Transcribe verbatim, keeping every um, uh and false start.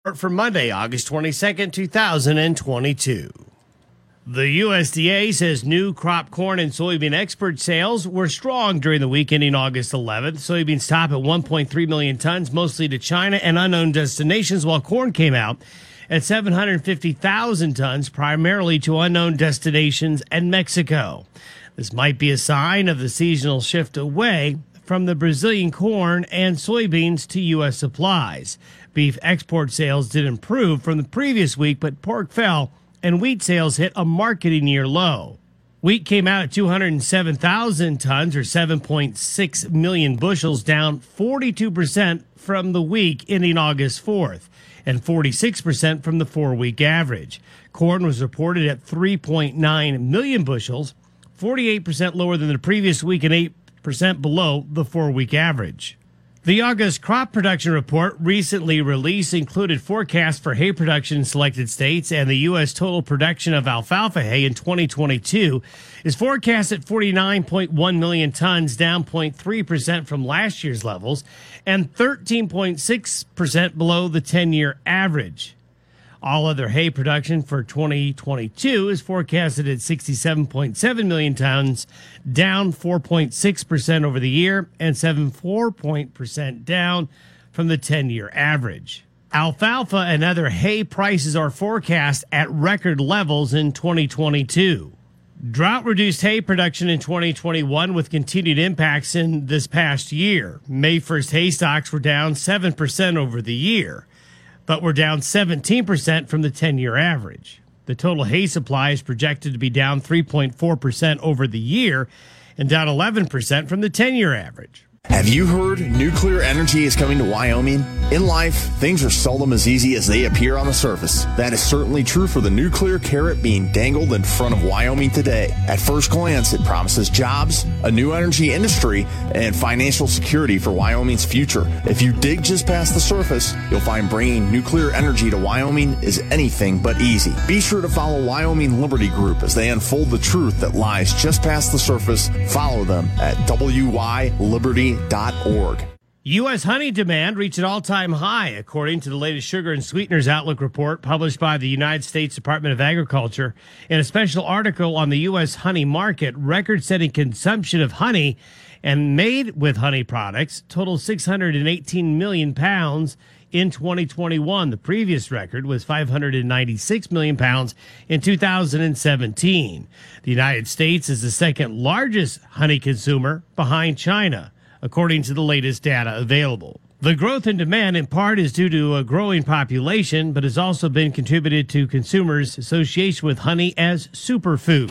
For Monday, August twenty-second, two thousand twenty-two. The U S D A says new crop corn and soybean export sales were strong during the week ending August eleventh. Soybeans top at one point three million tons, mostly to China and unknown destinations, while corn came out at seven hundred fifty thousand tons, primarily to unknown destinations and Mexico. This might be a sign of the seasonal shift away from the Brazilian corn and soybeans to U S supplies. Beef export sales did improve from the previous week, but pork fell and wheat sales hit a marketing year low. Wheat came out at two hundred seven thousand tons, or seven point six million bushels, down forty-two percent from the week ending August fourth and forty-six percent from the four-week average. Corn was reported at three point nine million bushels, forty-eight percent lower than the previous week and eight percent below the four-week average. The August crop production report recently released included forecasts for hay production in selected states, and the U S total production of alfalfa hay in twenty twenty-two is forecast at forty-nine point one million tons, down zero point three percent from last year's levels and thirteen point six percent below the ten-year average. All other hay production for twenty twenty-two is forecasted at sixty-seven point seven million tons, down four point six percent over the year and seven point four percent down from the ten-year average. Alfalfa and other hay prices are forecast at record levels in twenty twenty-two. Drought reduced hay production in twenty twenty-one with continued impacts in this past year. May first hay stocks were down seven percent over the year, but we're down seventeen percent from the ten-year average. The total hay supply is projected to be down three point four percent over the year and down eleven percent from the ten-year average. Have you heard nuclear energy is coming to Wyoming? In life, things are seldom as easy as they appear on the surface. That is certainly true for the nuclear carrot being dangled in front of Wyoming today. At first glance, it promises jobs, a new energy industry, and financial security for Wyoming's future. If you dig just past the surface, you'll find bringing nuclear energy to Wyoming is anything but easy. Be sure to follow Wyoming Liberty Group as they unfold the truth that lies just past the surface. Follow them at W Y Liberty dot org. U S honey demand reached an all-time high, according to the latest Sugar and Sweeteners Outlook report published by the United States Department of Agriculture. In a special article on the U S honey market, record-setting consumption of honey and made with honey products totaled six hundred eighteen million pounds in twenty twenty-one. The previous record was five hundred ninety-six million pounds in two thousand seventeen. The United States is the second largest honey consumer behind China, according to the latest data available. The growth in demand in part is due to a growing population, but has also been contributed to consumers' association with honey as superfood.